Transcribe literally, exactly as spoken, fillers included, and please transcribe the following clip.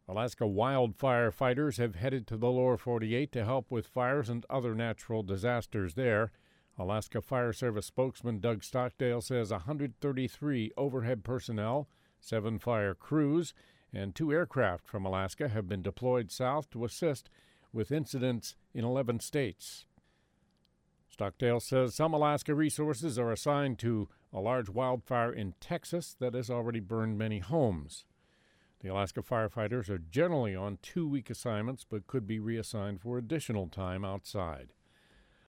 Alaska wildfire fighters have headed to the lower forty-eight to help with fires and other natural disasters there. Alaska Fire Service spokesman Doug Stockdale says one hundred thirty-three overhead personnel, seven fire crews, and two aircraft from Alaska have been deployed south to assist with incidents in eleven states. Stockdale says some Alaska resources are assigned to a large wildfire in Texas that has already burned many homes. The Alaska firefighters are generally on two-week assignments but could be reassigned for additional time outside.